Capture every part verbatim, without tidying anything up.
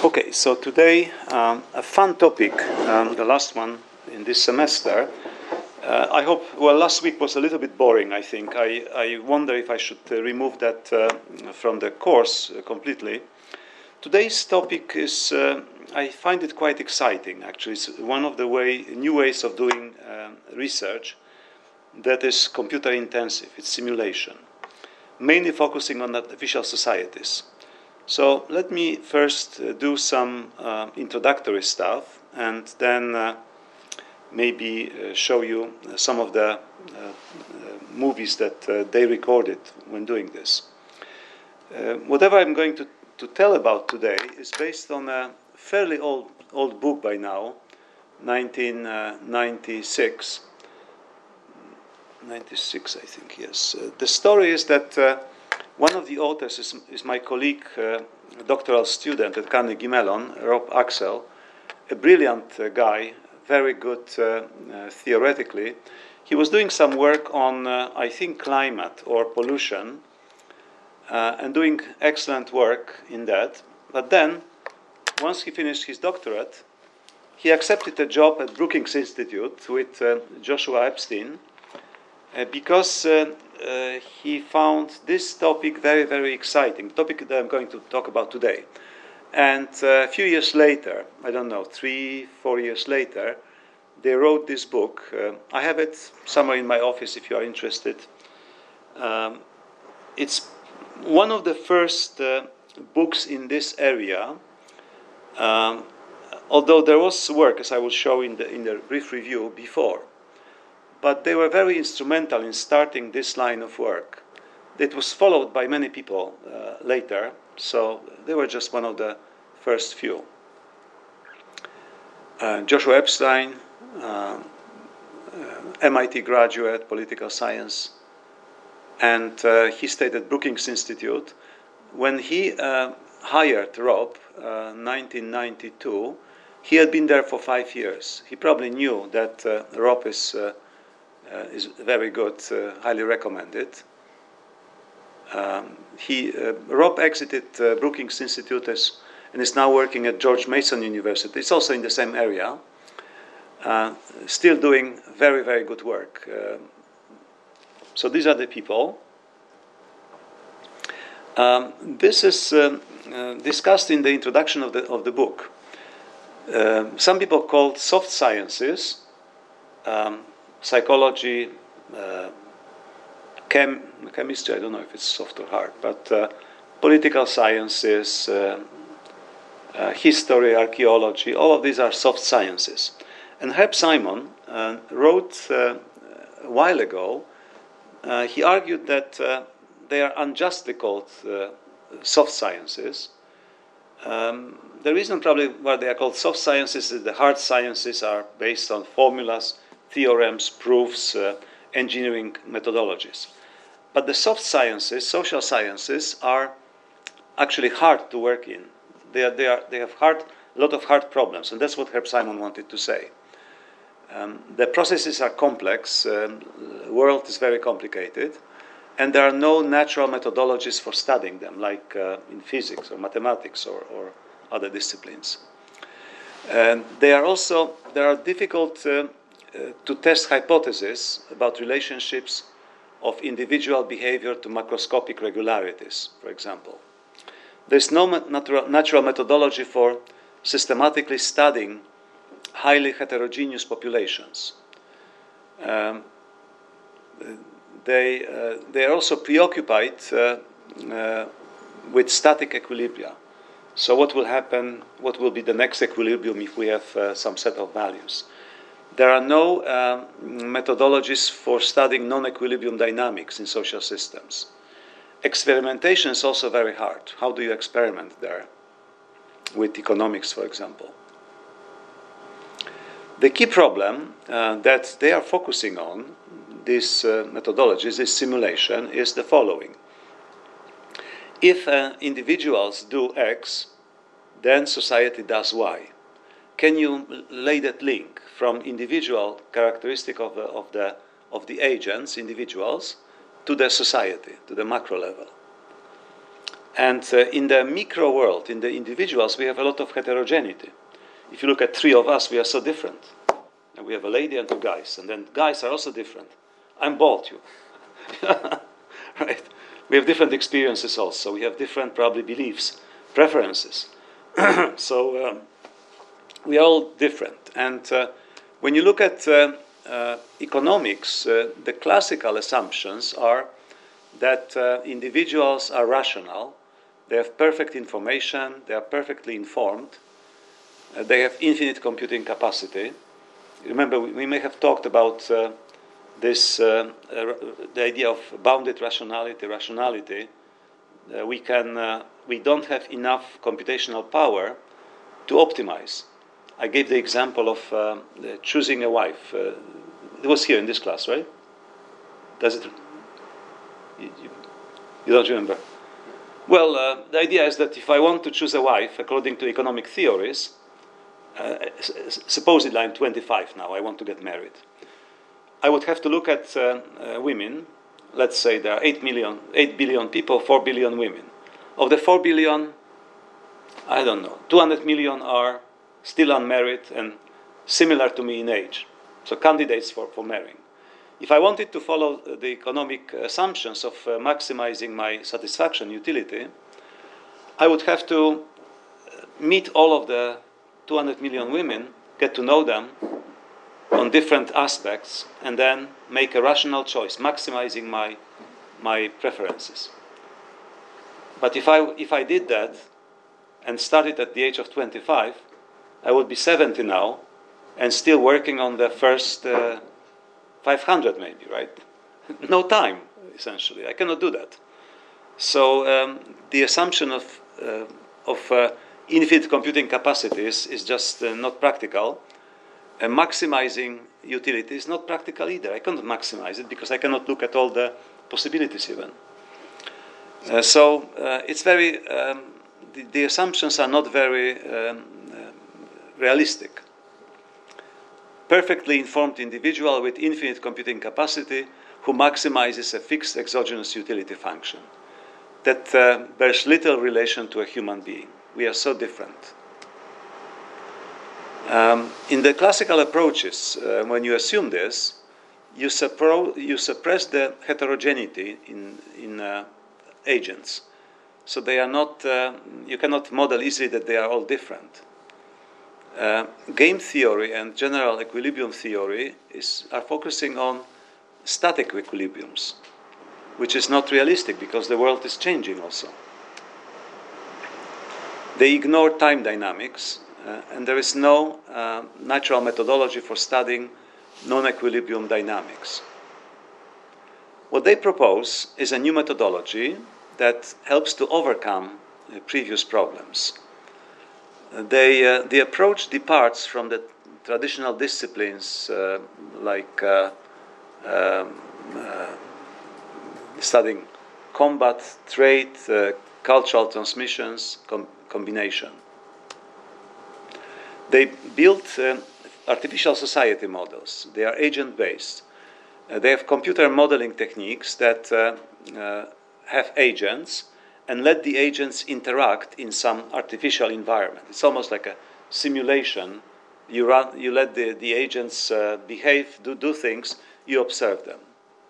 Okay, so today um, a fun topic, um, the last one in this semester. Uh, I hope, well, last week was a little bit boring, I think. I, I wonder if I should uh, remove that uh, from the course uh, completely. Today's topic is, uh, I find it quite exciting, actually. It's one of the way, new ways of doing uh, research that is computer intensive. It's simulation, mainly focusing on artificial societies. So let me first uh, do some uh, introductory stuff, and then uh, maybe uh, show you some of the uh, uh, movies that uh, they recorded when doing this. Uh, whatever I'm going to, to tell about today is based on a fairly old, old book by now, nineteen ninety-six. ninety-six, I think, yes. Uh, the story is that uh, one of the authors is, is my colleague, uh, doctoral student at Carnegie Mellon, Rob Axel, a brilliant uh, guy, very good uh, uh, theoretically. He was doing some work on, uh, I think, climate or pollution, uh, and doing excellent work in that. But then, once he finished his doctorate, he accepted a job at Brookings Institute with uh, Joshua Epstein, uh, because uh, uh, he found this topic very, very exciting, the topic that I'm going to talk about today. And uh, a few years later, I don't know, three, four years later, they wrote this book. Uh, I have it somewhere in my office if you are interested. Um, it's one of the first uh, books in this area, um, although there was work, as I will show in the, in the brief review, before. But they were very instrumental in starting this line of work. It was followed by many people uh, later, so they were just one of the first few. Uh, Joshua Epstein, uh, uh, M I T graduate, political science, and uh, he stayed at Brookings Institute. When he uh, hired Rob, uh, nineteen ninety-two, he had been there for five years. He probably knew that uh, Rob is uh, uh, is very good, uh, highly recommended. Um, he, uh, Rob exited uh, Brookings Institute as, and is now working at George Mason University. It's also in the same area, uh, still doing very, very good work. Uh, so these are the people. Um, this is um, uh, discussed in the introduction of the, of the book. Uh, some people call it soft sciences, um, psychology, uh, chem, chemistry, I don't know if it's soft or hard, but uh, political sciences, uh, uh, history, archaeology, all of these are soft sciences. And Herb Simon uh, wrote uh, a while ago, uh, he argued that uh, they are unjustly called uh, soft sciences. Um, the reason probably why they are called soft sciences is the hard sciences are based on formulas, theorems, proofs, uh, engineering methodologies. But the soft sciences, social sciences, are actually hard to work in. They, are, they, are, they have hard, a lot of hard problems, and that's what Herb Simon wanted to say. Um, the processes are complex, um, the world is very complicated, and there are no natural methodologies for studying them, like uh, in physics or mathematics or, or other disciplines. And they are also, there are difficult uh, uh, to test hypotheses about relationships of individual behavior to macroscopic regularities, for example. There's no natural, natural methodology for systematically studying highly heterogeneous populations. Um, they, uh, they are also preoccupied uh, uh, with static equilibria. So what will happen, what will be the next equilibrium if we have uh, some set of values? There are no um, methodologies for studying non-equilibrium dynamics in social systems. Experimentation is also very hard. How do you experiment there? With economics, for example. The key problem uh, that they are focusing on, these uh, methodologies, this simulation, is the following. If uh, individuals do X, then society does Y. Can you lay that link from individual characteristic of the, of the, of the agents, individuals, to the society, to the macro level? And uh, in the micro world, in the individuals, we have a lot of heterogeneity. If you look at three of us, we are so different. And we have a lady and two guys. And then guys are also different. I'm bald, you. Right? We have different experiences also. We have different, probably, beliefs, preferences. So um, we are all different. And uh, when you look at uh, uh, economics, uh, the classical assumptions are that uh, individuals are rational, they have perfect information, they are perfectly informed, uh, they have infinite computing capacity. Remember, we, we may have talked about uh, this, uh, uh, the idea of bounded rationality, rationality. Uh, we, can, uh, we don't have enough computational power to optimize. I gave the example of uh, choosing a wife. Uh, it was here in this class, right? Does it? You, you, you don't remember? Well, uh, the idea is that if I want to choose a wife, according to economic theories, uh, supposedly I'm twenty-five now, I want to get married. I would have to look at uh, uh, women. Let's say there are eight million, eight billion people, four billion women. Of the four billion, I don't know, two hundred million are still unmarried and similar to me in age, so candidates for, for marrying. If I wanted to follow the economic assumptions of uh, maximizing my satisfaction, utility, I would have to meet all of the two hundred million women, get to know them on different aspects, and then make a rational choice, maximizing my, my preferences. But if I, if I did that and started at the age of twenty-five, I would be seventy now and still working on the first uh, five hundred maybe, right? No time, essentially. I cannot do that. So um, the assumption of, uh, of uh, infinite computing capacities is just uh, not practical. And maximizing utility is not practical either. I cannot maximize it because I cannot look at all the possibilities even. Uh, so uh, it's very, um, the, the assumptions are not very um, uh, realistic. Perfectly informed individual with infinite computing capacity who maximizes a fixed exogenous utility function. That uh, bears little relation to a human being. We are so different. Um, in the classical approaches, uh, when you assume this, you, suppro- you suppress the heterogeneity in, in uh, agents. So they are not, uh, you cannot model easily that they are all different. Uh, game theory and general equilibrium theory is, are focusing on static equilibriums, which is not realistic because the world is changing also. They ignore time dynamics, uh, and there is no uh, natural methodology for studying non-equilibrium dynamics. What they propose is a new methodology that helps to overcome uh, previous problems. Uh, they, uh, the approach departs from the traditional disciplines uh, like uh, um, uh, studying combat, trade, uh, cultural transmissions, com- combination. They build uh, artificial society models. They are agent-based. Uh, they have computer modeling techniques that uh, uh, have agents and let the agents interact in some artificial environment. It's almost like a simulation. You, run, you let the, the agents uh, behave, do, do things, you observe them.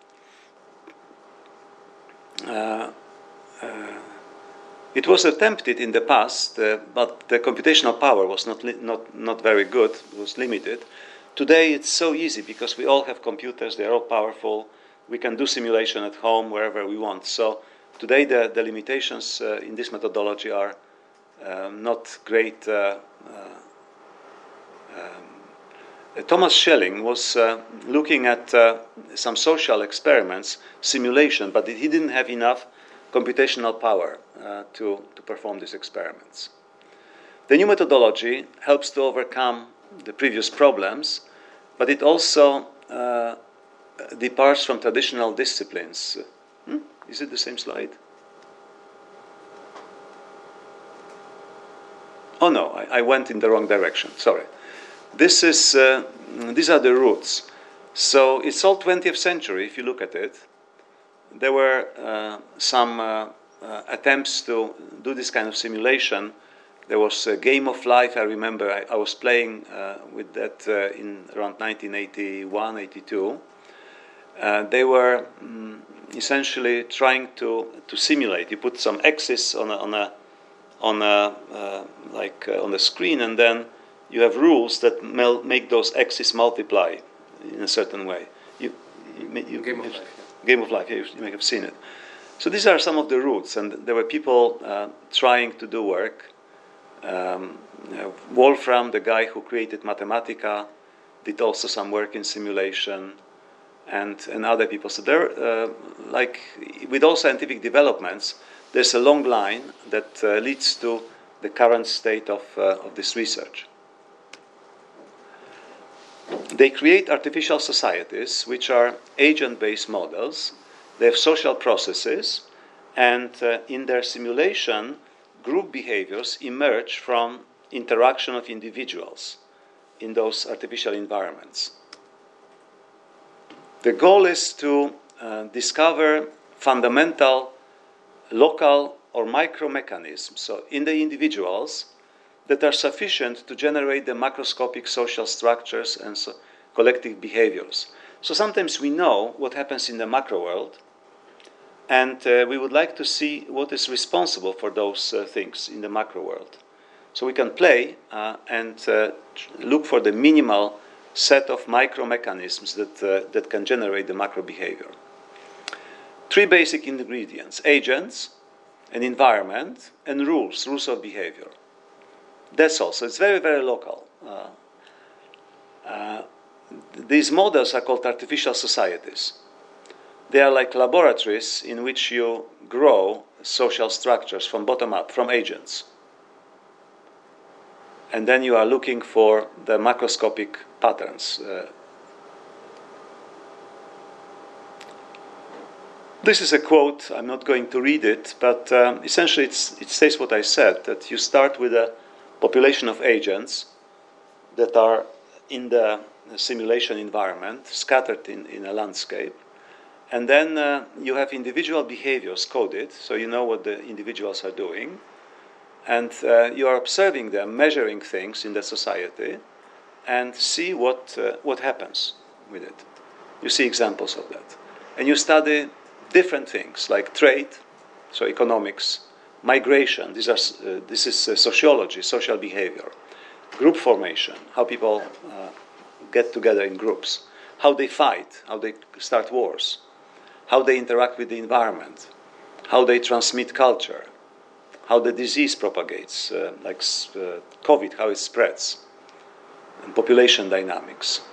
Uh, uh, it was attempted in the past, uh, but the computational power was not, li- not, not very good, it was limited. Today it's so easy because we all have computers, they're all powerful. We can do simulation at home, wherever we want. So today the, the limitations uh, in this methodology are um, not great. Uh, uh, um, Thomas Schelling was uh, looking at uh, some social experiments, simulation, but he didn't have enough computational power uh, to, to perform these experiments. The new methodology helps to overcome the previous problems, but it also uh, departs from traditional disciplines. Hmm? Is it the same slide? Oh no, I, I went in the wrong direction, sorry. This is, uh, these are the roots. So it's all twentieth century, if you look at it. There were uh, some uh, uh, attempts to do this kind of simulation. There was a Game of Life. I remember I, I was playing uh, with that uh, in around nineteen eighty-one, eighty-two. Uh, they were um, essentially trying to, to simulate. You put some axis on a, on a, on a uh, like uh, on the screen, and then you have rules that mel- make those axes multiply in a certain way. You, you, you Game of Life. Yeah. Game of Life. Yeah, you, you may have seen it. So these are some of the routes, and there were people uh, trying to do work. Um, you know, Wolfram, the guy who created Mathematica, did also some work in simulation, and, and other people. So there, uh, like with all scientific developments, there's a long line that uh, leads to the current state of, uh, of this research. They create artificial societies, which are agent-based models. They have social processes, and uh, in their simulation, group behaviors emerge from interaction of individuals in those artificial environments. The goal is to uh, discover fundamental local or micro mechanisms, so in the individuals, that are sufficient to generate the macroscopic social structures and so collective behaviors. So sometimes we know what happens in the macro world, and uh, we would like to see what is responsible for those uh, things in the macro world. So we can play uh, and uh, look for the minimal set of micro mechanisms that, uh, that can generate the macro behavior. Three basic ingredients: agents, an environment, and rules, rules of behavior. That's all. So it's very, very local. Uh, uh, these models are called artificial societies. They are like laboratories in which you grow social structures from bottom up, from agents. And then you are looking for the macroscopic patterns. Uh, this is a quote. I'm not going to read it, but um, essentially it's, it says what I said, that you start with a population of agents that are in the simulation environment, scattered in, in a landscape. And then uh, you have individual behaviors coded, so you know what the individuals are doing. And uh, you are observing them, measuring things in the society, and see what, uh, what happens with it. You see examples of that. And you study different things, like trade, so economics, migration, these are, uh, this is uh, sociology, social behavior, group formation, how people uh, get together in groups, how they fight, how they start wars, how they interact with the environment, how they transmit culture, how the disease propagates, uh, like uh, COVID, how it spreads, and population dynamics.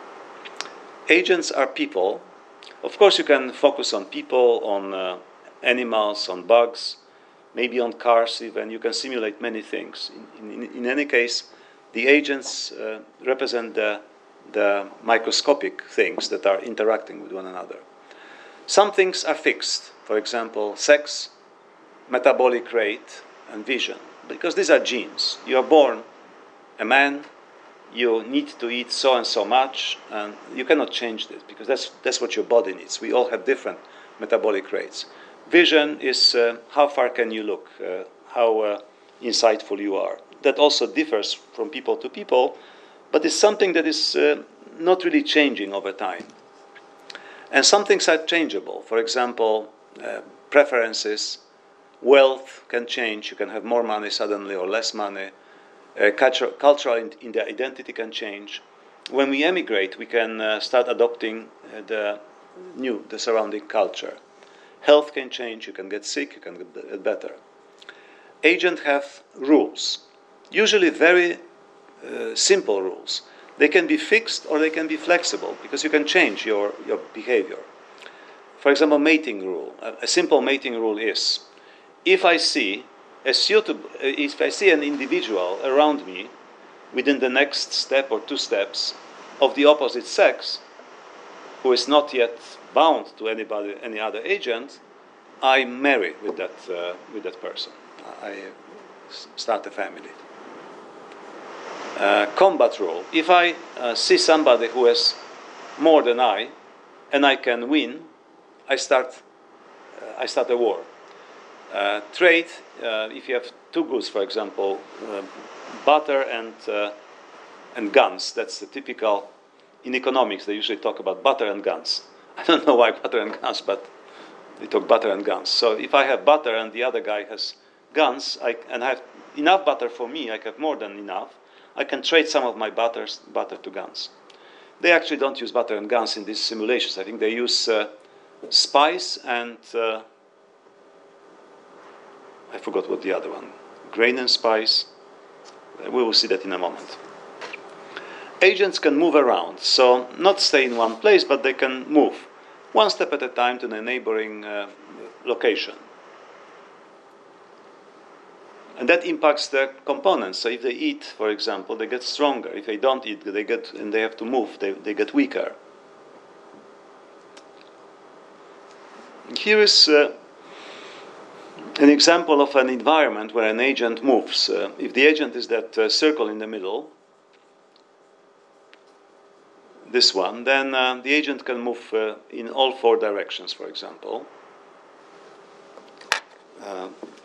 Agents are people. Of course, you can focus on people, on uh, animals, on bugs, maybe on cars even. You can simulate many things. In, in, in any case, the agents uh, represent the, the microscopic things that are interacting with one another. Some things are fixed. For example, sex, metabolic rate, and vision, because these are genes. You are born a man, you need to eat so and so much, and you cannot change this because that's, that's what your body needs. We all have different metabolic rates. Vision is uh, how far can you look, uh, how uh, insightful you are. That also differs from people to people, but it's something that is uh, not really changing over time. And some things are changeable. For example, uh, preferences, wealth can change. You can have more money suddenly or less money. Uh, culture, cultural in, in the identity can change. When we emigrate, we can uh, start adopting uh, the new, the surrounding culture. Health can change. You can get sick. You can get better. Agents have rules, usually very uh, simple rules. They can be fixed or they can be flexible because you can change your, your behavior. For example, mating rule. A, a simple mating rule is, if I see a suitable, if I see an individual around me within the next step or two steps of the opposite sex, who is not yet bound to anybody, any other agent, I marry with that uh, with that person. I start a family. Uh, combat rule. If I uh, see somebody who has more than I, and I can win, I start. Uh, I start a war. uh, trade, uh, if you have two goods, for example, uh, butter and, uh, and guns, that's the typical, in economics, they usually talk about butter and guns. I don't know why butter and guns, but they talk butter and guns. So if I have butter and the other guy has guns, I, and I have enough butter for me, I have more than enough, I can trade some of my butters, butter to guns. They actually don't use butter and guns in these simulations. I think they use uh, spice and, uh, I forgot what the other one, grain and spice. We will see that in a moment. Agents can move around, so not stay in one place, but they can move one step at a time to the neighboring uh, location. And that impacts the components. So if they eat, for example, they get stronger. If they don't eat, they get, and they have to move, they, they get weaker. Here is uh, an example of an environment where an agent moves. Uh, if the agent is that uh, circle in the middle, this one, then uh, the agent can move uh, in all four directions, for example. Uh,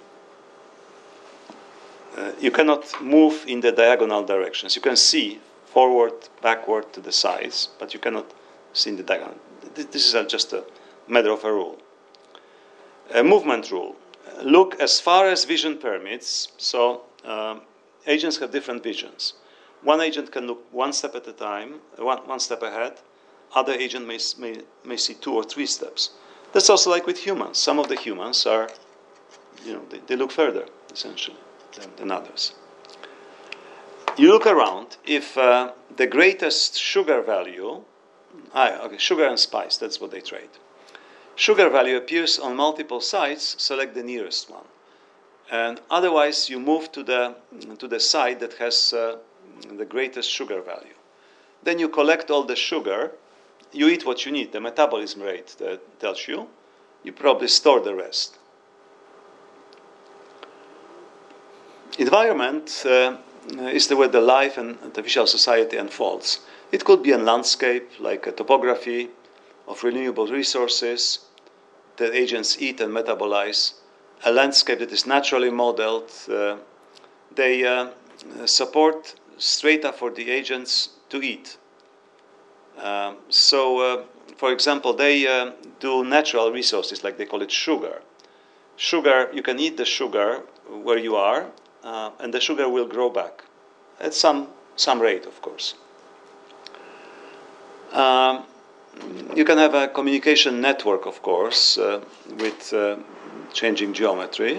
uh, you cannot move in the diagonal directions. You can see forward, backward, to the sides, but you cannot see in the diagonal. This is just a matter of a rule. A movement rule. Look as far as vision permits. So um, agents have different visions. One agent can look one step at a time, one, one step ahead. Other agent may, may, may see two or three steps. That's also like with humans. Some of the humans are, you know, they, they look further, essentially, than, than others. You look around. If uh, the greatest sugar value, ah, okay, sugar and spice, that's what they trade. Sugar value appears on multiple sides, select the nearest one. And otherwise, you move to the, to the side that has uh, the greatest sugar value. Then you collect all the sugar, you eat what you need, the metabolism rate that tells you, you probably store the rest. Environment uh, is the way the life and artificial society unfolds. It could be a landscape, like a topography of renewable resources that agents eat and metabolize, a landscape that is naturally modeled. Uh, they uh, support strata for the agents to eat. Um, so, uh, for example, they uh, do natural resources, like they call it sugar. Sugar, you can eat the sugar where you are, uh, and the sugar will grow back at some, some rate, of course. Um, you can have a communication network, of course, uh, with uh, changing geometry.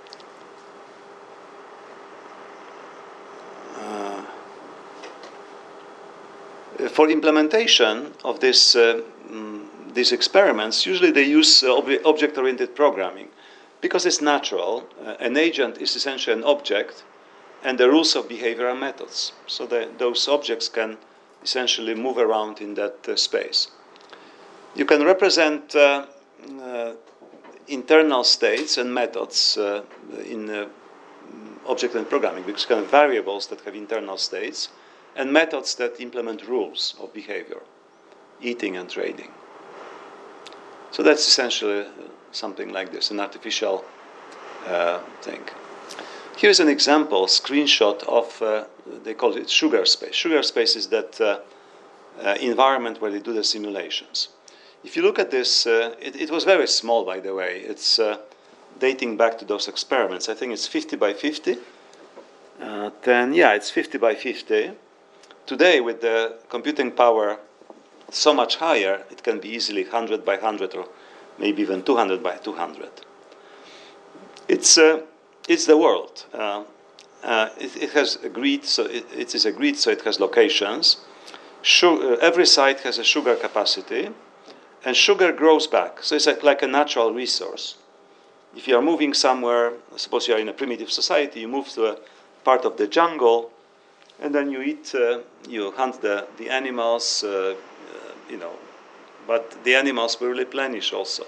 For implementation of this, uh, mm, these experiments, usually they use uh, ob object-oriented programming because it's natural. Uh, an agent is essentially an object, and the rules of behavior are methods. So that those objects can essentially move around in that uh, space. You can represent uh, uh, internal states and methods uh, in uh, object-oriented programming, because kind of variables that have internal states, and methods that implement rules of behavior, eating and trading. So that's essentially something like this, an artificial uh, thing. Here's an example, screenshot of, uh, they call it sugar space. Sugar space is that uh, uh, environment where they do the simulations. If you look at this, uh, it, it was very small, by the way. It's uh, dating back to those experiments. I think it's fifty by fifty. Uh, then, yeah, it's fifty by fifty. Today, with the computing power so much higher, it can be easily one hundred by one hundred or maybe even two hundred by two hundred. It's, uh, it's the world. Uh, uh, it, it has a grid, so it, it is a grid, so it has locations. Sugar, every site has a sugar capacity, and sugar grows back. So it's like, like a natural resource. If you are moving somewhere, suppose you are in a primitive society, you move to a part of the jungle, and then you eat, uh, you hunt the, the animals, uh, uh, you know, but the animals will replenish also.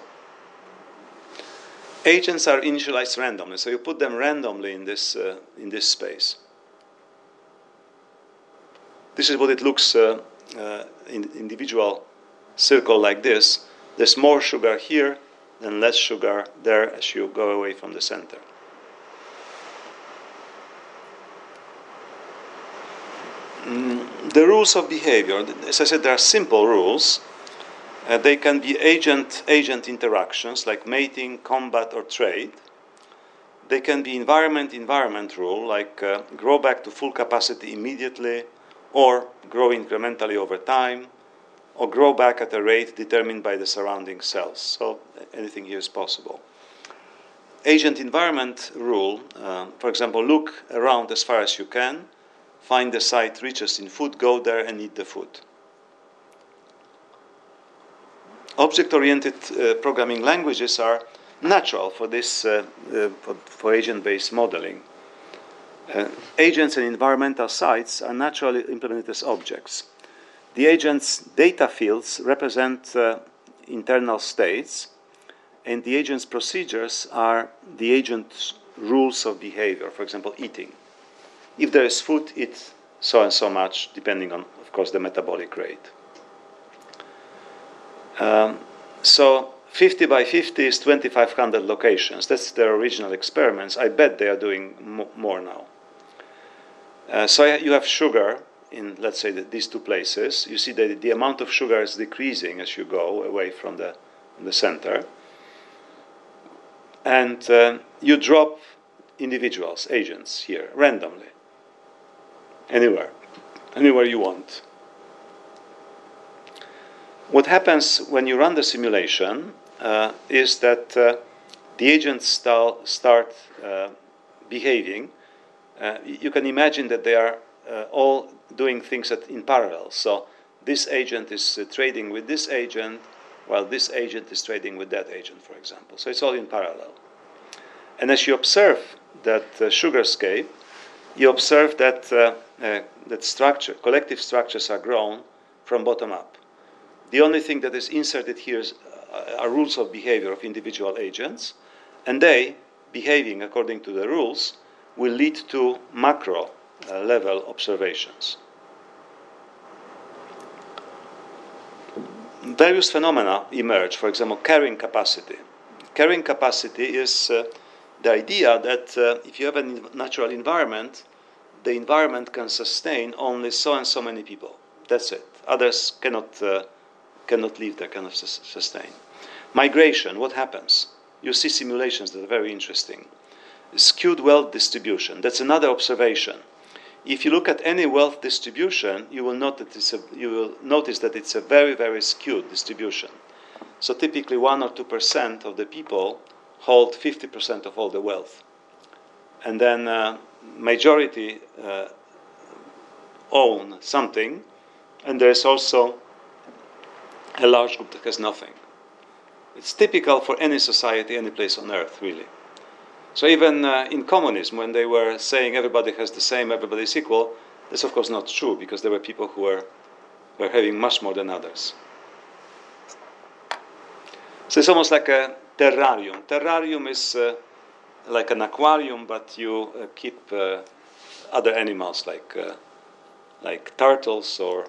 Agents are initialized randomly, so you put them randomly in this, uh, in this space. This is what it looks uh, uh, in individual circle like this. There's more sugar here and less sugar there as you go away from the center. Mm, the rules of behavior, as I said, there are simple rules. Uh, they can be agent-agent interactions like mating, combat, or trade. They can be environment-environment rule like uh, grow back to full capacity immediately, or grow incrementally over time, or grow back at a rate determined by the surrounding cells. So anything here is possible. Agent-environment rule, uh, for example, look around as far as you can, find the site richest in food, go there and eat the food. Object-oriented uh, programming languages are natural for this uh, uh, for, for agent-based modeling. Uh, agents and environmental sites are naturally implemented as objects. The agent's data fields represent uh, internal states, and the agent's procedures are the agent's rules of behavior, for example, eating. If there is food, eat so and so much, depending on, of course, the metabolic rate. Um, so fifty by fifty is twenty-five hundred locations. That's their original experiments. I bet they are doing mo- more now. Uh, so you have sugar in, let's say, the, these two places. You see that the amount of sugar is decreasing as you go away from the, from the center. And uh, you drop individuals, agents here, randomly. Anywhere. Anywhere you want. What happens when you run the simulation uh, is that uh, the agents start, start uh, behaving. Uh, you can imagine that they are uh, all doing things at, in parallel. So this agent is uh, trading with this agent, while this agent is trading with that agent, for example. So it's all in parallel. And as you observe that uh, sugarscape, you observe that uh, uh, that structure, collective structures are grown from bottom up. The only thing that is inserted here is, uh, are rules of behavior of individual agents, and they, behaving according to the rules, will lead to macro uh, level observations. Various phenomena emerge, for example, carrying capacity. Carrying capacity is uh, the idea that uh, if you have a natural environment, the environment can sustain only so and so many people. That's it. Others cannot uh, cannot live there, cannot sus- sustain. Migration, what happens? You see simulations that are very interesting. Skewed wealth distribution, that's another observation. If you look at any wealth distribution, you will, note that it's a, you will notice that it's a very, very skewed distribution. So typically one or two percent of the people hold fifty percent of all the wealth. And then uh, majority uh, own something, and there's also a large group that has nothing. It's typical for any society, any place on earth, really. So even uh, in communism, when they were saying everybody has the same, everybody is equal, that's of course not true, because there were people who were, were having much more than others. So it's almost like a terrarium. Terrarium is uh, like an aquarium, but you uh, keep uh, other animals like uh, like turtles or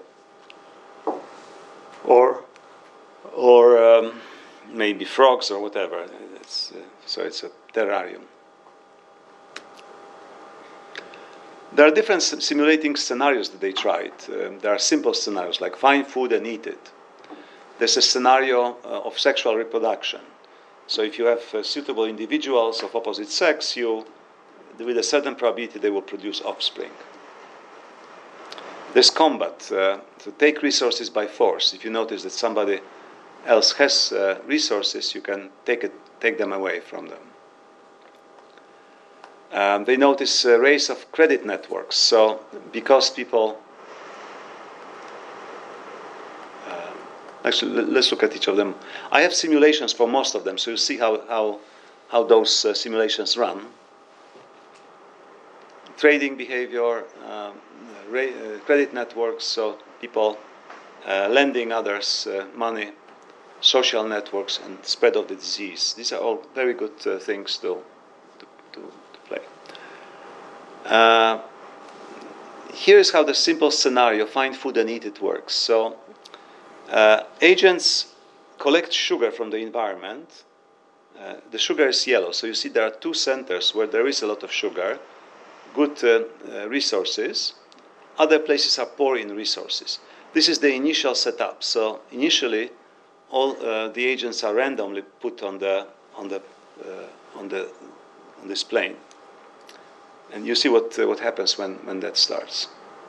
or or um, maybe frogs or whatever. It's, uh, so it's a terrarium. There are different simulating scenarios that they tried. Um, there are simple scenarios like find food and eat it. There's a scenario uh, of sexual reproduction. So if you have uh, suitable individuals of opposite sex, you, with a certain probability, they will produce offspring. There's combat, uh, to take resources by force. If you notice that somebody else has uh, resources, you can take it, take them away from them. Um, they notice a race of credit networks. So because people... Uh, actually, let's look at each of them. I have simulations for most of them, so you see how, how, how those uh, simulations run. Trading behavior, um, ra- uh, credit networks, so people uh, lending others uh, money, social networks, and spread of the disease. These are all very good uh, things to, to, to, to play. Uh, here is how the simple scenario, find food and eat it, works. So uh, agents collect sugar from the environment uh, the sugar is yellow. So you see there are two centers where there is a lot of sugar, good uh, uh, resources. Other places are poor in resources. This is the initial setup. So initially, all uh, the agents are randomly put on the on the uh, on the on this plane, and you see what uh, what happens when when that starts.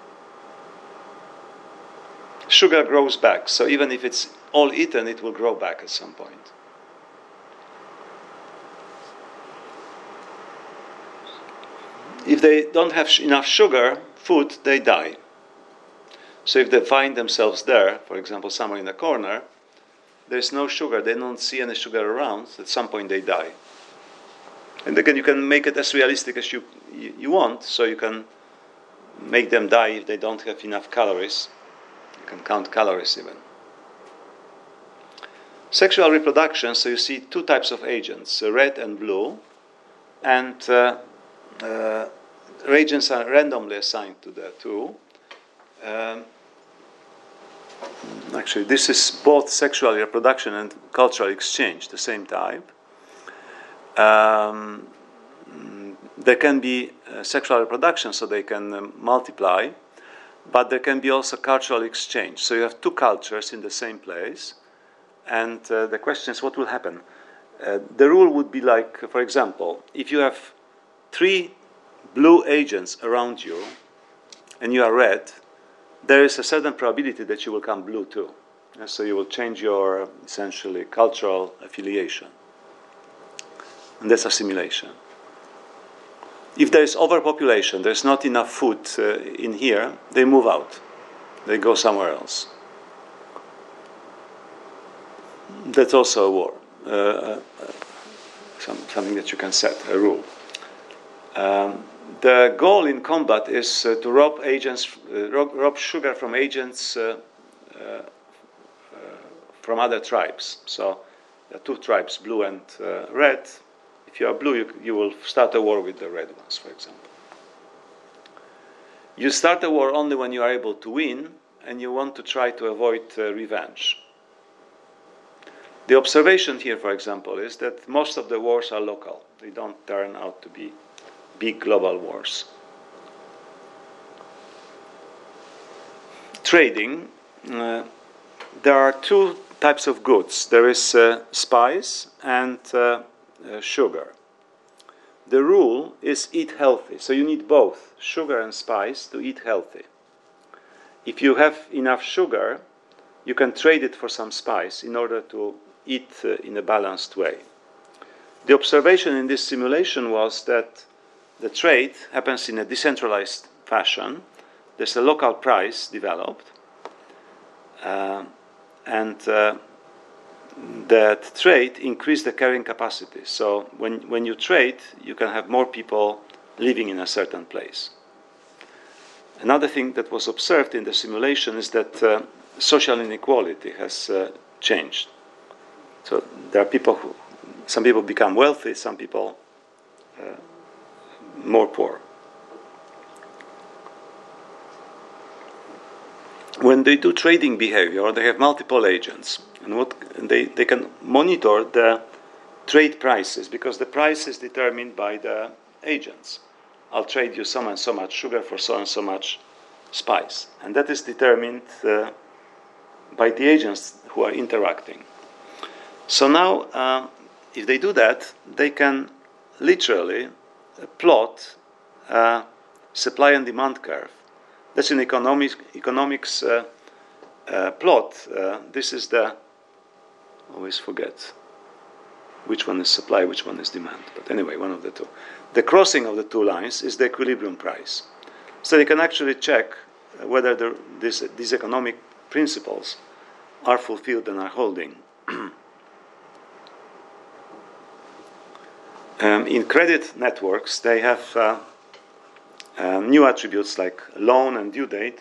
Sugar grows back. So even if it's all eaten, it will grow back at some point. If they don't have enough sugar, food, they die. So if they find themselves there, for example, somewhere in a corner, there's no sugar, they don't see any sugar around, at some point they die. And again, you can make it as realistic as you, you, you want, so you can make them die if they don't have enough calories. You can count calories even. Sexual reproduction, so you see two types of agents, red and blue, and uh, uh, agents are randomly assigned to the two. Um, actually, this is both sexual reproduction and cultural exchange, the same type. Um, there can be uh, sexual reproduction, so they can uh, multiply, but there can be also cultural exchange. So you have two cultures in the same place, and uh, the question is what will happen? Uh, the rule would be like, for example, if you have three blue agents around you, and you are red, there is a certain probability that you will come blue too. Yeah, so you will change your, essentially, cultural affiliation. And that's assimilation. If there is overpopulation, there's not enough food uh, in here, they move out. They go somewhere else. That's also a war. Uh, uh, some, something that you can set, a rule. Um, the goal in combat is uh, to rob agents, uh, rob, rob sugar from agents uh, uh, uh, from other tribes. So there are two tribes, blue and uh, red. If you are blue, you, you will start a war with the red ones, for example. You start a war only when you are able to win, and you want to try to avoid uh, revenge. The observation here, for example, is that most of the wars are local. They don't turn out to be big global wars. Trading. Uh, there are two types of goods. There is uh, spice and uh, uh, sugar. The rule is eat healthy. So you need both sugar and spice to eat healthy. If you have enough sugar, you can trade it for some spice in order to eat uh, in a balanced way. The observation in this simulation was that the trade happens in a decentralized fashion. There's a local price developed, uh, and uh, that trade increased the carrying capacity. So when, when you trade, you can have more people living in a certain place. Another thing that was observed in the simulation is that uh, social inequality has uh, changed. So there are people who, some people become wealthy, some people uh, more poor. When they do trading behavior, they have multiple agents, and what they, they can monitor the trade prices, because the price is determined by the agents. I'll trade you so and so much sugar for so and so much spice, and that is determined uh, by the agents who are interacting. So now, uh, if they do that, they can literally plot a supply and demand curve. That's an economics, economics uh, uh, plot. Uh, this is the, always forget which one is supply, which one is demand. But anyway, one of the two. The crossing of the two lines is the equilibrium price. So you can actually check whether the, this, these economic principles are fulfilled and are holding. Um, in credit networks, they have uh, uh, new attributes like loan and due date,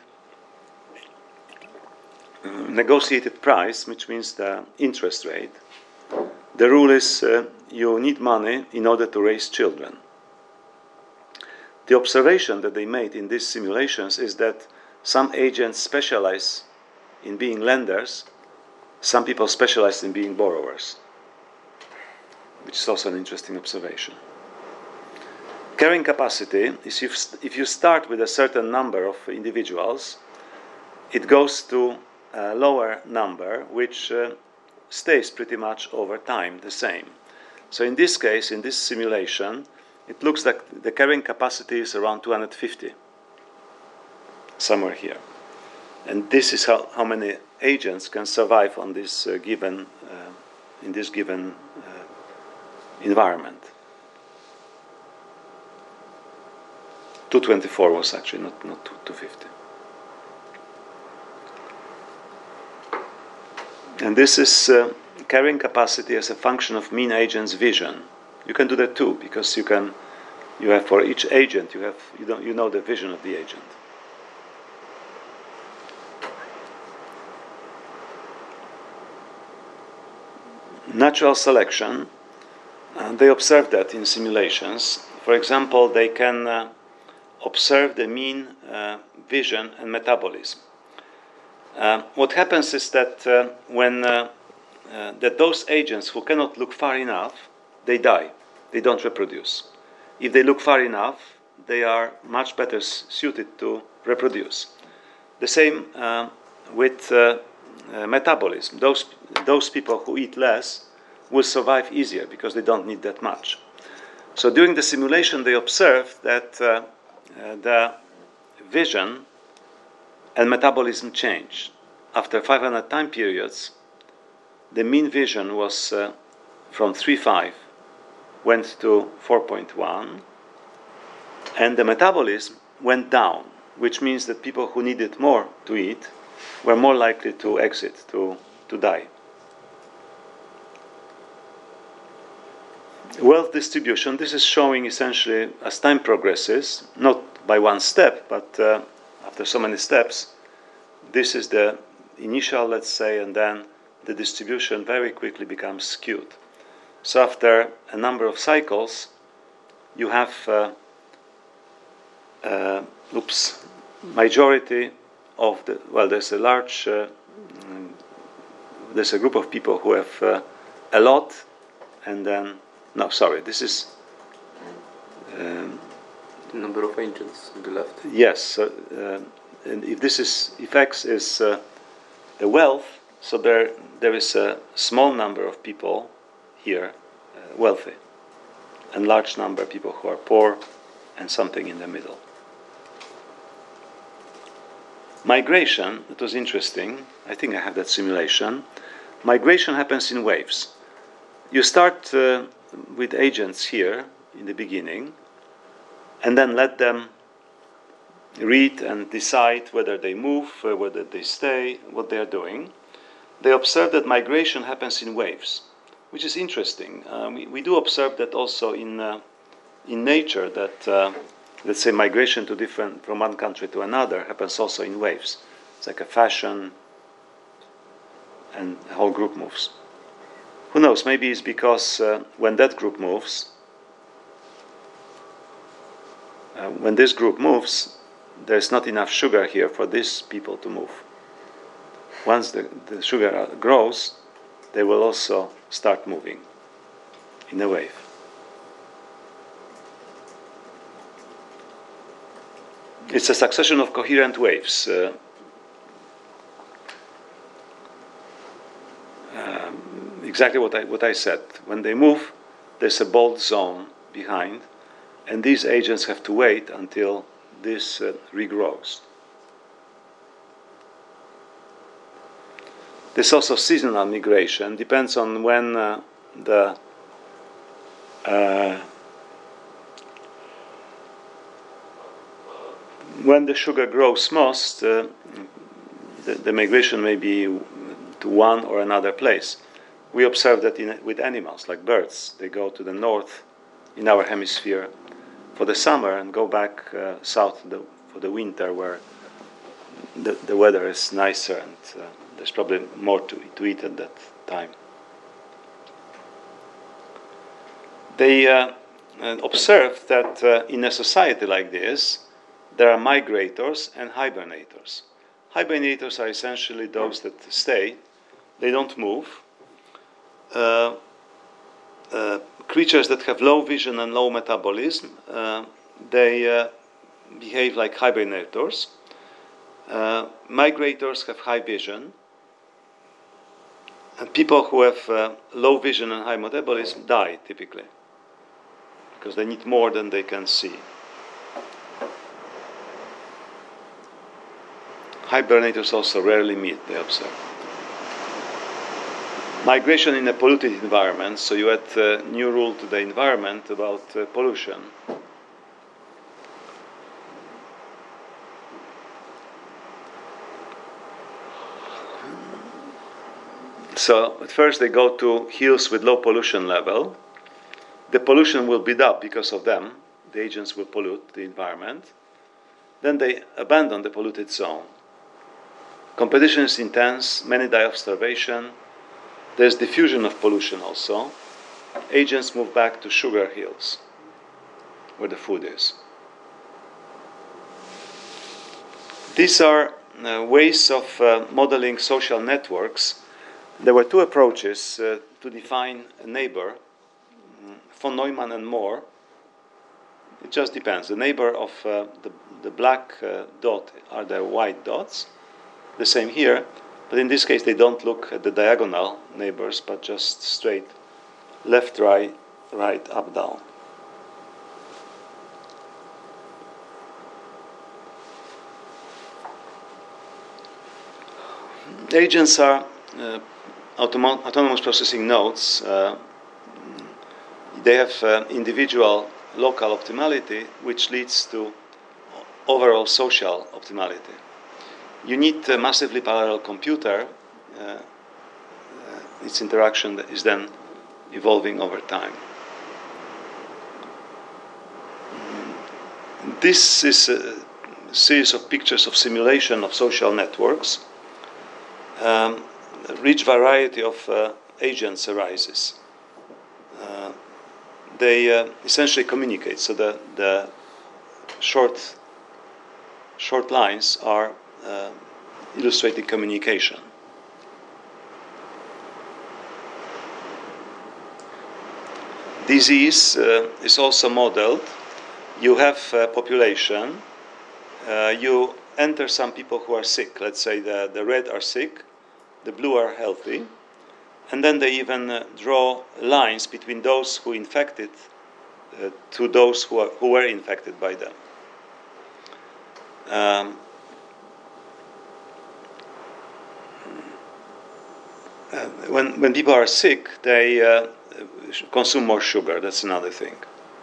uh, negotiated price, which means the interest rate. The rule is uh, you need money in order to raise children. The observation that they made in these simulations is that some agents specialize in being lenders, some people specialize in being borrowers. which is also an interesting observation. Carrying capacity is if, if you start with a certain number of individuals, it goes to a lower number, which uh, stays pretty much over time the same. So in this case, in this simulation, it looks like the carrying capacity is around two hundred fifty, somewhere here. And this is how, how many agents can survive on this uh, given, uh, in this given uh, environment. two twenty-four was actually not, not two fifty. And this is uh, carrying capacity as a function of mean agent's vision. You can do that too, because you can, you have for each agent, you have, you don't, you know the vision of the agent. Natural selection, uh, they observe that in simulations. For example, they can uh, observe the mean uh, vision and metabolism. Uh, what happens is that uh, when uh, uh, that those agents who cannot look far enough, they die. They don't reproduce. If they look far enough, they are much better suited to reproduce. The same uh, with uh, uh, metabolism. Those those people who eat less will survive easier because they don't need that much. So during the simulation, they observed that uh, uh, the vision and metabolism change. After five hundred time periods, the mean vision was uh, from three point five went to four point one, and the metabolism went down, which means that people who needed more to eat were more likely to exit, to, to die. Wealth distribution, this is showing essentially as time progresses, not by one step, but uh, after so many steps, this is the initial, let's say, and then the distribution very quickly becomes skewed. So after a number of cycles, you have, uh, uh, oops, majority of the, well, there's a large, uh, there's a group of people who have uh, a lot, and then, no, sorry, this is... Um, the number of agents on the left. Yes, so, uh, and if this is, if X is uh, the wealth, so there there is a small number of people here uh, wealthy, and large number of people who are poor, and something in the middle. Migration, it was interesting. I think I have that simulation. Migration happens in waves. You start uh, with agents here in the beginning, and then let them read and decide whether they move, uh, whether they stay, what they are doing. They observe that migration happens in waves, which is interesting. Uh, we, we do observe that also in uh, in nature, that uh, let's say migration to different from one country to another happens also in waves. It's like a fashion, and the whole group moves. Who knows? Maybe it's because uh, when that group moves, uh, when this group moves, there's not enough sugar here for these people to move. Once the, the sugar grows, they will also start moving in a wave. It's a succession of coherent waves. Uh, um, exactly what I, what I said. When they move, there's a bold zone behind, and these agents have to wait until this uh, regrows. There's also seasonal migration. Depends on when uh, the uh, when the sugar grows most, uh, the, the migration may be to one or another place. We observe that in, with animals, like birds. They go to the north in our hemisphere for the summer and go back uh, south the, for the winter, where the, the weather is nicer and uh, there's probably more to, to eat at that time. They uh, observe that uh, in a society like this, there are migrators and hibernators. Hibernators are essentially those that stay. They don't move. Uh, uh, creatures that have low vision and low metabolism, uh, they uh, behave like hibernators. Uh, migrators have high vision. And people who have uh, low vision and high metabolism die typically because they need more than they can see. Hibernators also rarely meet, they observe. Migration in a polluted environment, so you add a new rule to the environment about uh, pollution. So at first they go to hills with low pollution level. The pollution will build up because of them. The agents will pollute the environment. Then they abandon the polluted zone. Competition is intense, many die of starvation. There's diffusion of pollution also. Agents move back to sugar hills, where the food is. These are uh, ways of uh, modeling social networks. There were two approaches uh, to define a neighbor, von Neumann and Moore. It just depends. The neighbor of uh, the, the black uh, dot are their white dots. The same here, but in this case they don't look at the diagonal neighbors, but just straight left, right, right, up, down. Agents are uh, autonom- autonomous processing nodes. Uh, they have uh, individual local optimality, which leads to overall social optimality. You need a massively parallel computer. Uh, uh, its interaction is then evolving over time. This is a series of pictures of simulation of social networks. Um, a rich variety of uh, agents arises. Uh, they uh, essentially communicate. So the, the short, short lines are uh, illustrating communication. Disease uh, is also modeled. You have a population. Uh, you enter some people who are sick. Let's say the, the red are sick, the blue are healthy. And then they even uh, draw lines between those who infected uh, to those who, are, who were infected by them. Um, uh, when, when people are sick, they uh, consume more sugar. That's another thing.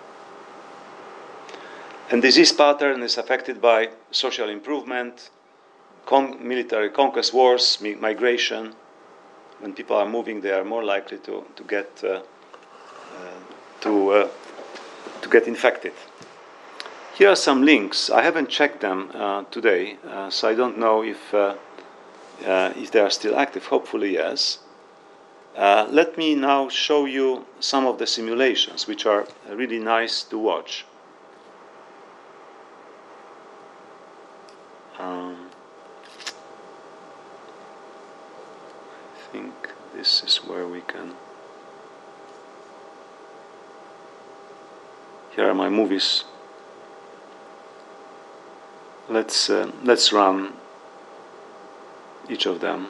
And disease pattern is affected by social improvement, con- military conquest wars, mi- migration. When people are moving, they are more likely to, to get uh, uh, to uh, to get infected. Here are some links. I haven't checked them uh, today, uh, so I don't know if uh, uh, if they are still active. Hopefully, yes. Uh, let me now show you some of the simulations, which are really nice to watch. Um, I think this is where we can. Here are my movies. Let's uh, let's run each of them.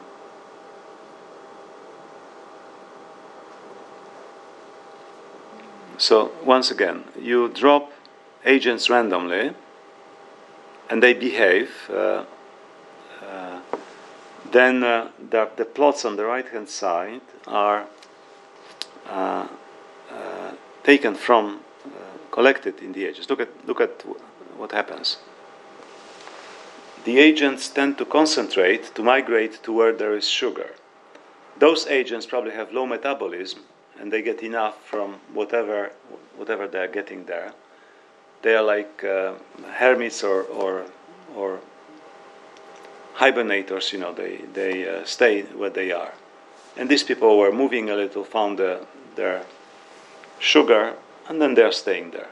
So once again, you drop agents randomly, and they behave. Uh, uh, then uh, the, the plots on the right-hand side are uh, uh, taken from, uh, collected in the agents. Look at look at w- what happens. The agents tend to concentrate, to migrate to where there is sugar. Those agents probably have low metabolism, and they get enough from whatever whatever they are getting there. They are like uh, hermits or, or or hibernators. You know, they they uh, stay where they are. And these people were moving a little, found the, their sugar, and then they are staying there.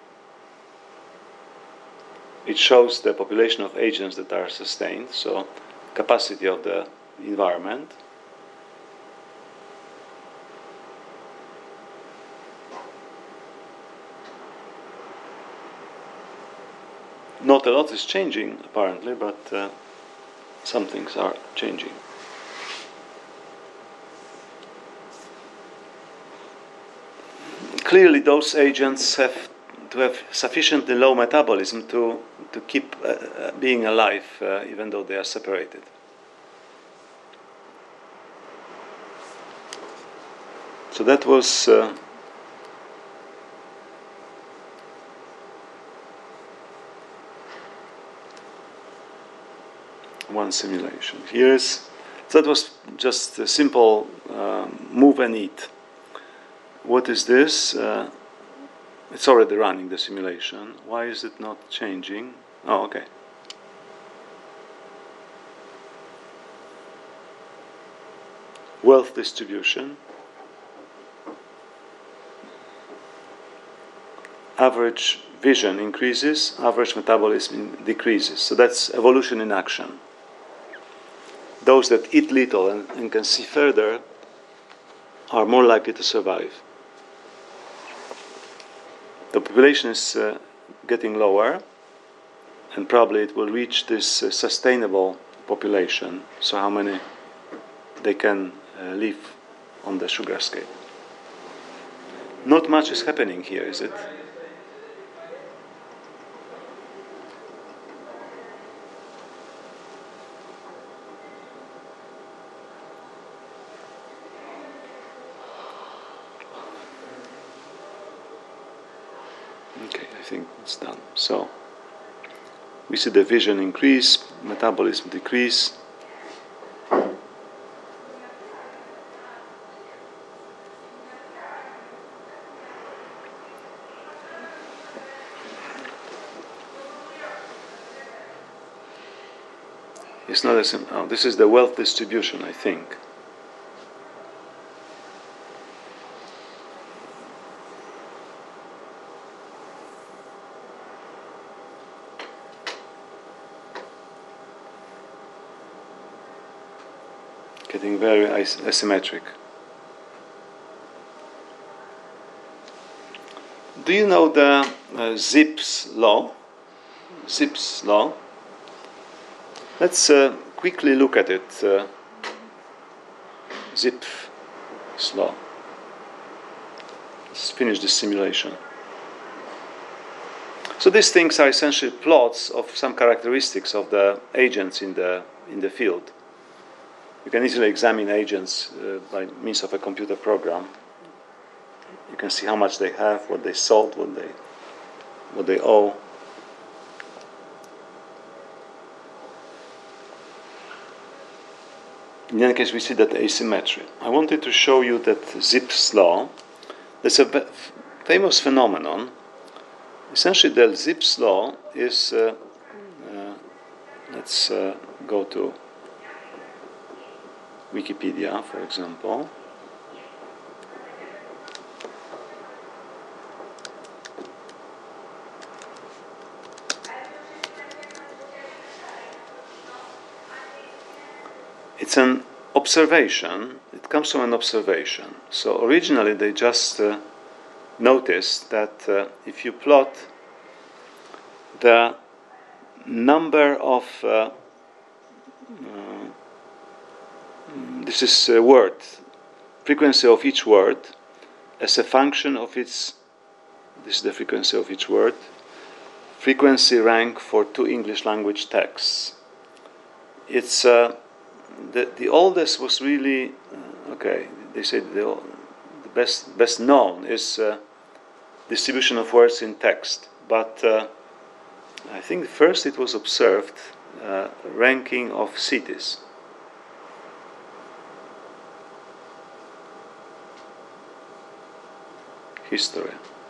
It shows the population of agents that are sustained, so capacity of the environment. Not a lot is changing, apparently, but uh, some things are changing. Clearly, those agents have to have sufficiently low metabolism to, to keep uh, uh, being alive, uh, even though they are separated. So that was uh, one simulation. Here's, so that was just a simple uh, move and eat. What is this? Uh, it's already running the simulation. Why is it not changing? Oh, okay. Wealth distribution. Average vision increases, average metabolism decreases. So that's evolution in action. Those that eat little and, and can see further are more likely to survive. The population is uh, getting lower, and probably it will reach this uh, sustainable population. So how many they can uh, live on the sugar scale. Not much is happening here, is it? Okay, I think it's done. So we see the vision increase, metabolism decrease. It's not as sim- oh, this is the wealth distribution, I think. Getting very as- asymmetric. Do you know the uh, Zipf's law? Zipf's law. Let's uh, quickly look at it. Uh, Zipf's law. Let's finish this simulation. So these things are essentially plots of some characteristics of the agents in the in the field. You can easily examine agents uh, by means of a computer program. You can see how much they have, what they sold, what they what they owe. In any case, we see that asymmetry. I wanted to show you that Zipf's law. There's a famous phenomenon. Essentially, the Zipf's law is. Uh, uh, let's uh, go to Wikipedia, for example. It's an observation. It comes from an observation. So originally they just uh, noticed that uh, if you plot the number of uh, uh, this is a word, frequency of each word as a function of its, this is the frequency of each word, frequency rank for two English language texts. It's uh, the the oldest was really uh, okay. They said the, the best best known is uh, distribution of words in text, but uh, I think first it was observed uh, ranking of cities. History.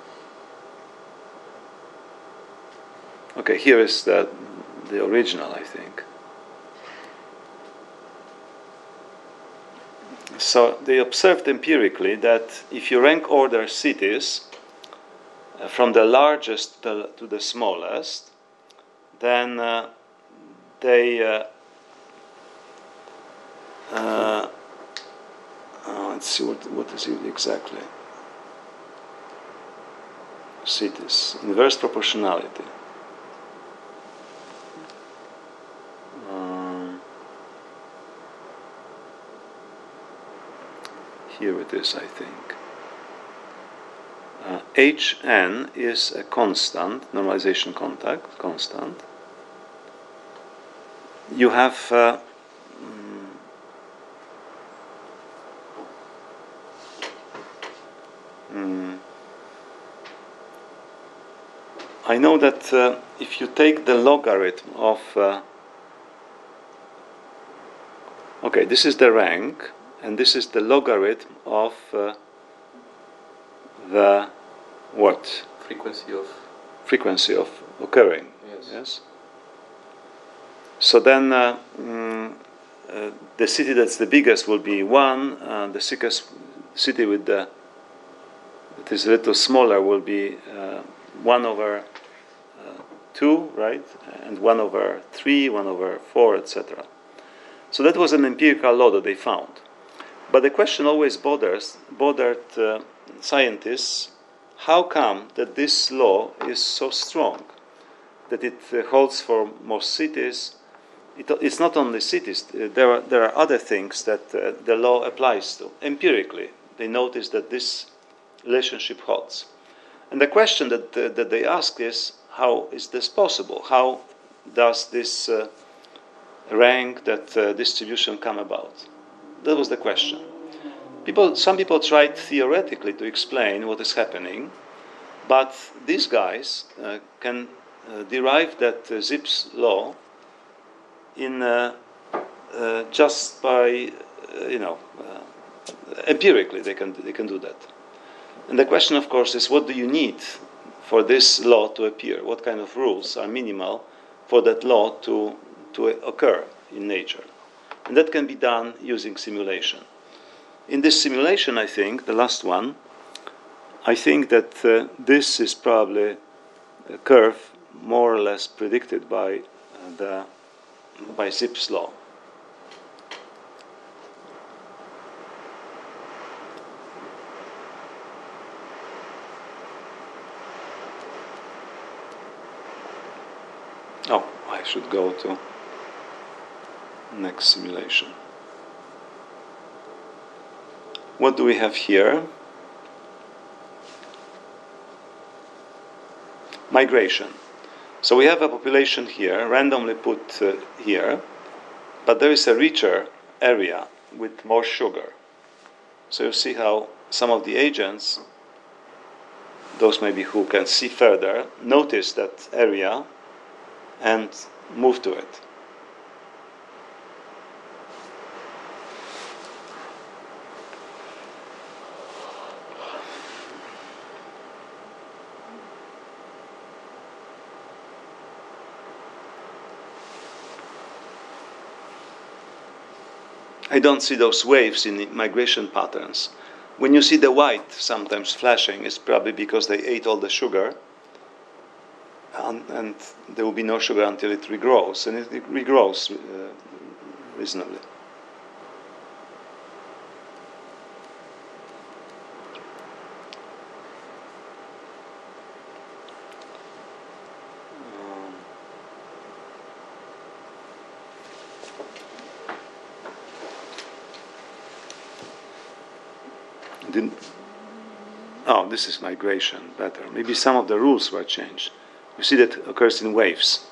Okay, here is the the original, I think. So they observed empirically that if you rank order cities uh, from the largest to the, to the smallest, then uh, they uh, uh, oh, let's see what what is it exactly. Cities, inverse proportionality. here it is, I think. Uh, Hn is a constant, normalization contact, constant. You have uh, mm, I know that uh, if you take the logarithm of uh, okay, this is the rank, and this is the logarithm of uh, the what? Frequency of. Frequency of occurring. Yes. Yes. So then uh, mm, uh, the city that's the biggest will be one. Uh, the sickest city with the that is a little smaller will be uh, one over uh, two, right? And one over three, one over four, et cetera. So that was an empirical law that they found. But the question always bothers, bothered uh, scientists, how come that this law is so strong, that it uh, holds for most cities? It, it's not only cities, uh, there, are, there are other things that uh, the law applies to. Empirically, they notice that this relationship holds. And the question that, uh, that they ask is, how is this possible? How does this uh, rank, that uh, distribution come about? That was the question. People, some people tried theoretically to explain what is happening, but these guys uh, can uh, derive that uh, Zipf's law in uh, uh, just by uh, you know uh, empirically they can they can do that. And the question, of course, is what do you need for this law to appear? What kind of rules are minimal for that law to to occur in nature? And that can be done using simulation. In this simulation, I think, the last one, I think that uh, this is probably a curve more or less predicted by uh, the by Zipf's law. Oh, I should go to next simulation. What do we have here? Migration. So we have a population here, randomly put uh, here, but there is a richer area with more sugar. So you see how some of the agents, those maybe who can see further, notice that area and move to it. I don't see those waves in the migration patterns. When you see the white sometimes flashing, it's probably because they ate all the sugar, and, and there will be no sugar until it regrows, and it, it regrows uh, reasonably. Didn't, oh, this is migration, better. Maybe some of the rules were changed. You see that occurs in waves.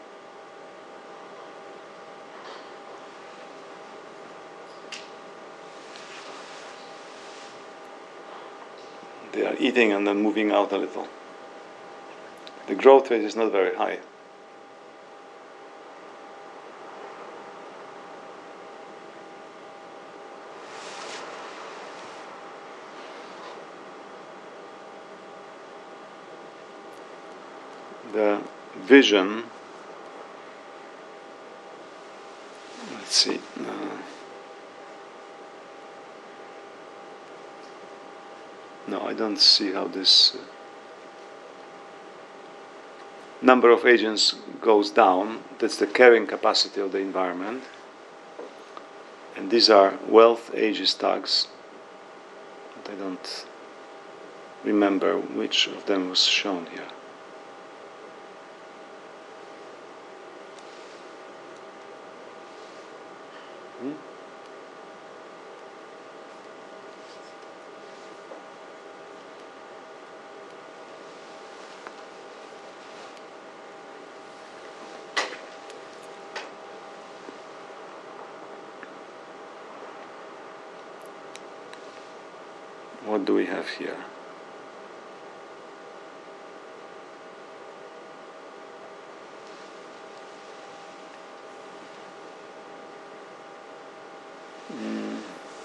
They are eating and then moving out a little. The growth rate is not very high. The vision, let's see, uh, no, I don't see how this uh, number of agents goes down. That's the carrying capacity of the environment. And these are wealth ages tags. But I don't remember which of them was shown here. what do we have here? Mm.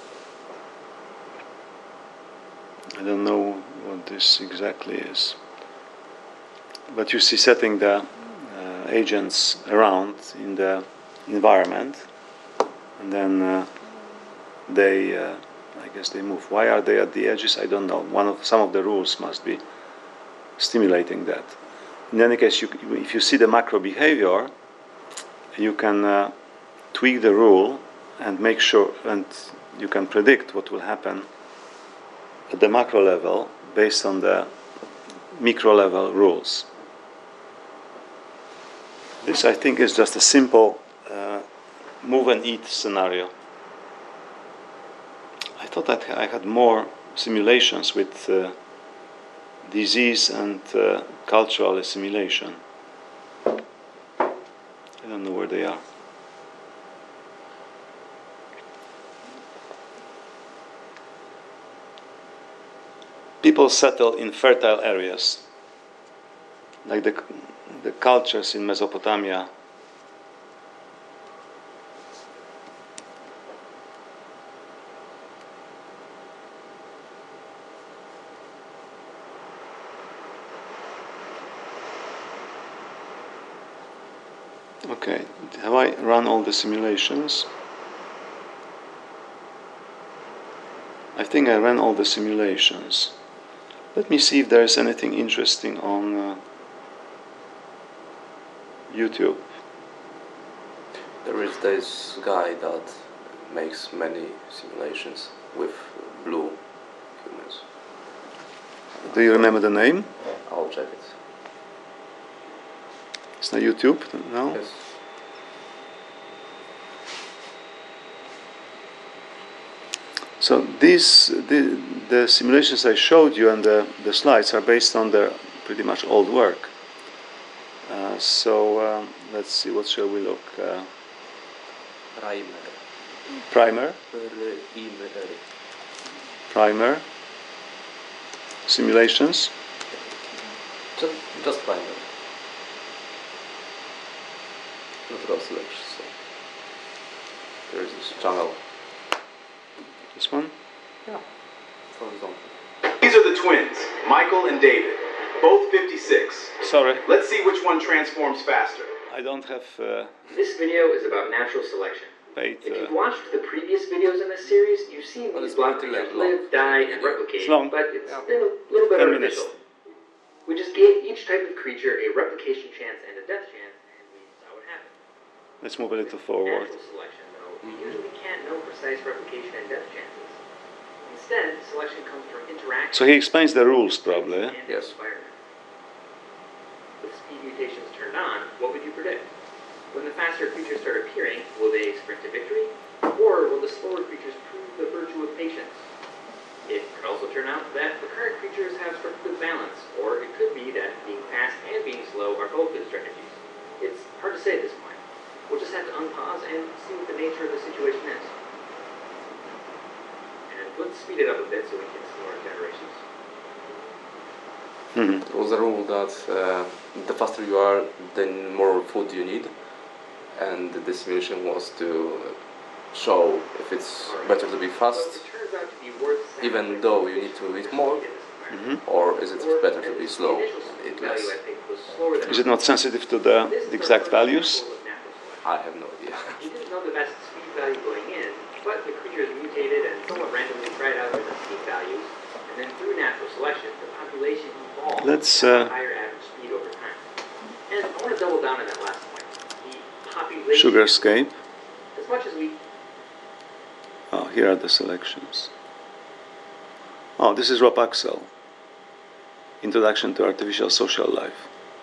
I don't know what this exactly is. But you see setting the uh, agents around in the environment, and then uh, they, uh, I guess they move. Why are they at the edges? I don't know. One of some of the rules must be stimulating that. In any case, you, if you see the macro behavior, you can uh, tweak the rule and make sure, and you can predict what will happen at the macro level based on the micro level rules. This, I think, is just a simple uh, move and eat scenario. I thought that I had more simulations with uh, disease and uh, cultural assimilation. I don't know where they are. People settle in fertile areas, like the, the cultures in Mesopotamia. Okay, have I run all the simulations? I think I ran all the simulations. Let me see if there is anything interesting on uh, YouTube. There is this guy that makes many simulations with blue humans. Do you remember the name? I'll check it. It's on YouTube, no? Yes. So these the, the simulations I showed you and the, the slides are based on their pretty much old work. Uh, so um, let's see, what shall we look? Uh, Primer. primer. Primer. Primer. Simulations. Just, just primer. Natural selection. So there is this channel. This one? Yeah. For example. These are the twins, Michael and David, both fifty-six. Sorry, Let's see which one transforms faster. I don't have uh, This video is about natural selection. paid. If you've Uh, watched the previous videos in this series, you've seen Well, these it's block pretty creatures long. live, die, and replicate, It's long. but it's Yeah. been a little bit Ten artificial. minutes. We just gave each type of creature a replication chance and a death chance, and we saw what happened. let's move a little forward. Natural selection, though, we usually can't know precise replication and death chances. Instead, selection comes from interaction. So he explains the rules probably. and Yes. environment. With speed mutations turned on, what would you predict? When the faster creatures start appearing, will they sprint to victory? Or will the slower creatures prove the virtue of patience? It could also turn out that the current creatures have struck a good balance, or it could be that being fast and being slow are both good strategies. It's hard to say at this point. We'll just have to unpause and see what the nature of the situation is. And let's speed it up a bit so we can see more generations. Mhm. There was a rule that uh, the faster you are, the more food you need, and the simulation was to show if it's better to be fast, even though you need to eat more, Mhm. or is it better to be slow and eat less. Is it not sensitive to the exact values? I have no idea. We didn't know the best speed value going in, but the creatures mutated and somewhat randomly tried out different speed values, and then through natural selection, the population evolved Let's, at uh, a higher average speed over time. And I want to double down on that last point. The population, Sugarscape. as much as we Oh, here are the selections. Oh, this is Rob Axel. Introduction to Artificial Social Life.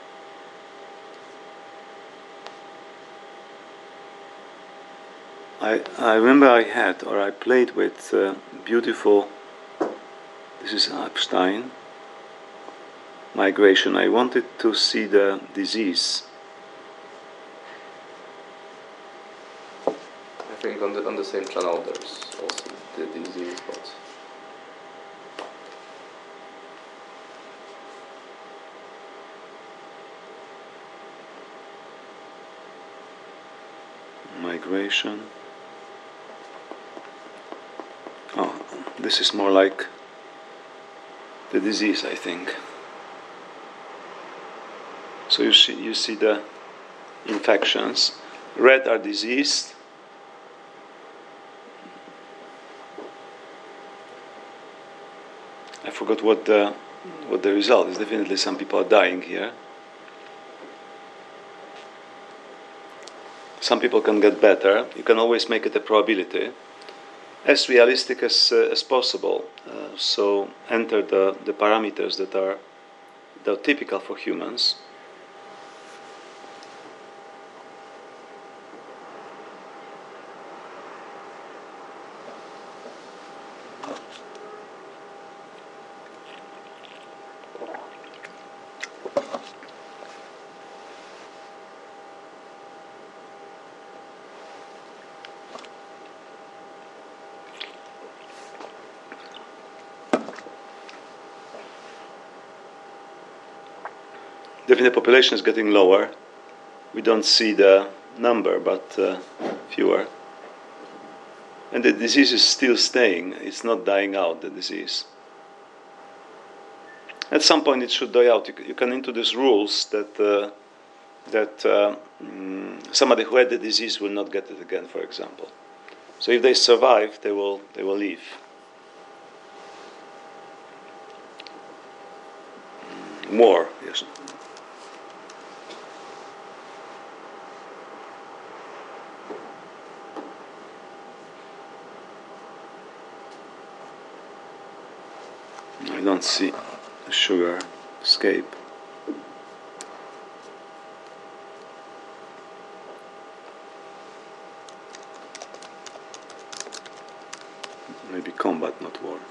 I, I remember I had, or I played with uh, beautiful, this is Epstein, migration. I wanted to see the disease. I think on the on the same channel there's also the disease, but migration. Oh, this is more like the disease, I think. So you see, you see the infections. Red are diseased. I forgot what the what the result is. Definitely, some people are dying here. Some people can get better. You can always make it a probability, as realistic as uh, as possible. Uh, so enter the, the parameters that are that are typical for humans. Definitely, the population is getting lower. We don't see the number, but uh, fewer. And the disease is still staying. It's not dying out, the disease. At some point, it should die out. You, you can introduce rules that uh, that uh, mm, somebody who had the disease will not get it again, for example. So if they survive, they will they will leave. More, yes. I don't see a sugar escape. Maybe combat, not war.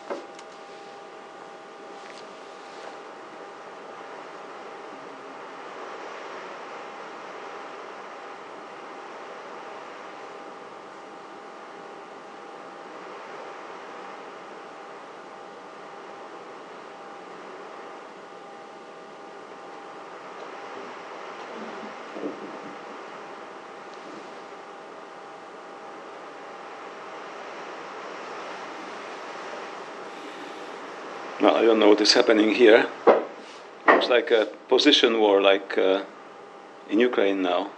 No, I don't know what is happening here. Looks like a position war, like uh, in Ukraine now.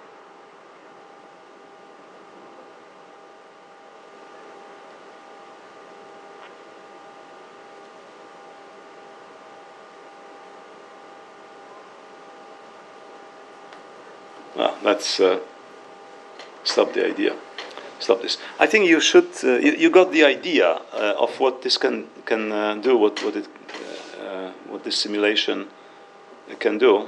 Well, let's uh, stop the idea. Stop this. I think you should. Uh, you, you got the idea uh, of what this can can uh, do. What what it uh, what this simulation can do.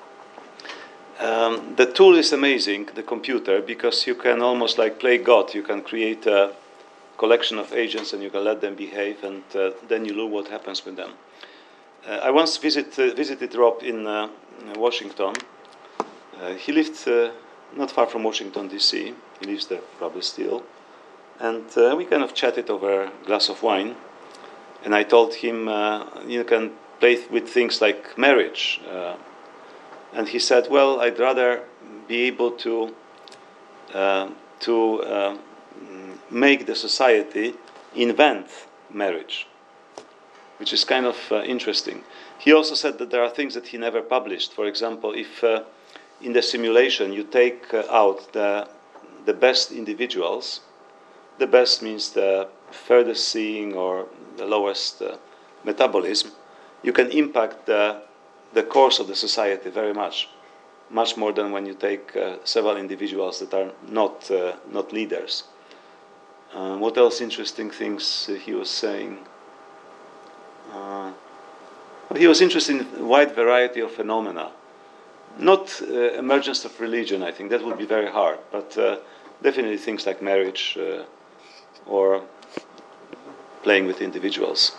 Um, the tool is amazing, the computer, because you can almost like play God. You can create a collection of agents and you can let them behave, and uh, then you look what happens with them. Uh, I once visit, uh, visited Rob in uh, Washington. Uh, he lived uh, not far from Washington, D C He lives there probably still. And uh, we kind of chatted over a glass of wine. And I told him, uh, you can play with things like marriage. Uh, and he said, well, I'd rather be able to, uh, to uh, make the society invent marriage, which is kind of uh, interesting. He also said that there are things that he never published. For example, if uh, in the simulation you take uh, out the the best individuals, the best means the furthest seeing or the lowest uh, metabolism, you can impact the, the course of the society very much, much more than when you take uh, several individuals that are not, uh, not leaders. Uh, what else interesting things uh, he was saying? Uh, he was interested in a wide variety of phenomena. Not uh, emergence of religion, I think, that would be very hard, but uh, definitely things like marriage uh, or playing with individuals.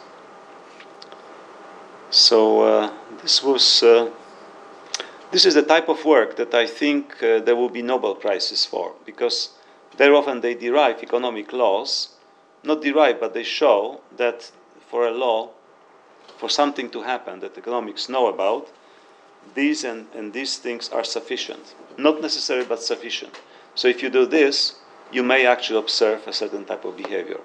So uh, this was, uh, this is the type of work that I think uh, there will be Nobel Prizes for, because very often they derive economic laws, not derive, but they show that for a law, for something to happen that economics know about, these and, and these things are sufficient. Not necessary, but sufficient. So if you do this, you may actually observe a certain type of behavior.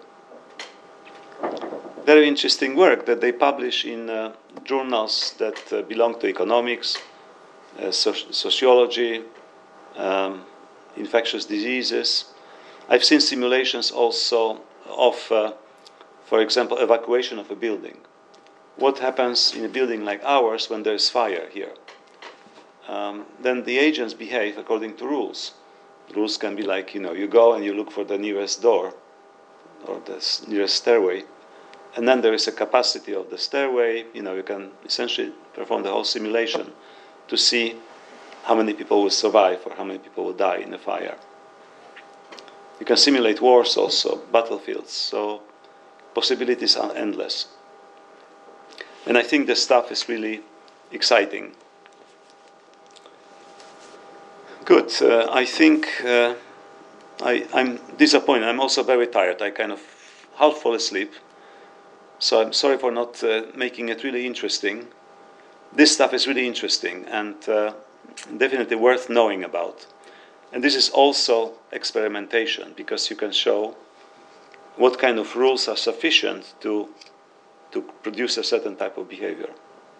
Very interesting work that they publish in uh, journals that uh, belong to economics, uh, soci- sociology, um, infectious diseases. I've seen simulations also of, uh, for example, evacuation of a building. What happens in a building like ours when there is fire here? Um, then the agents behave according to rules. Rules can be like, you know, you go and you look for the nearest door or the nearest stairway, and then there is a capacity of the stairway. You know, you can essentially perform the whole simulation to see how many people will survive or how many people will die in a fire. You can simulate wars also, battlefields, so possibilities are endless. And I think this stuff is really exciting. Good. Uh, I think uh, I, I'm disappointed. I'm also very tired. I kind of half fall asleep. So I'm sorry for not uh, making it really interesting. This stuff is really interesting and uh, definitely worth knowing about. And this is also experimentation, because you can show what kind of rules are sufficient to, to produce a certain type of behavior.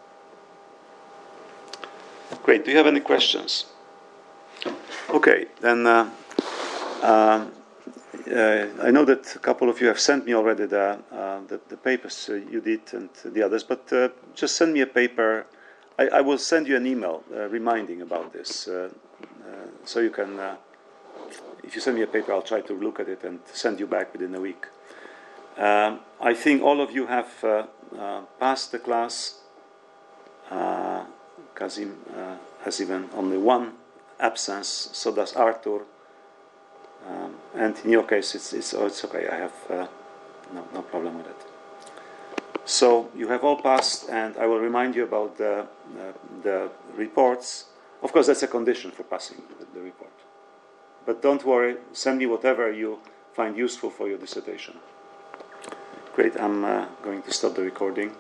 Great. Do you have any questions? Okay, then uh, uh, uh, I know that a couple of you have sent me already the, uh, the, the papers uh, you did and the others, but uh, just send me a paper. I, I will send you an email uh, reminding about this. Uh, uh, so you can, uh, if you send me a paper, I'll try to look at it and send you back within a week. Um, I think all of you have uh, uh, passed the class. Uh, Kazim uh, has even only one absence, so does Arthur. Um, and in your case, it's, it's, oh, it's okay. I have uh, no, no problem with it. So you have all passed, and I will remind you about the, uh, the reports. Of course, that's a condition for passing the, the report. But don't worry, send me whatever you find useful for your dissertation. Great, I'm uh, going to stop the recording.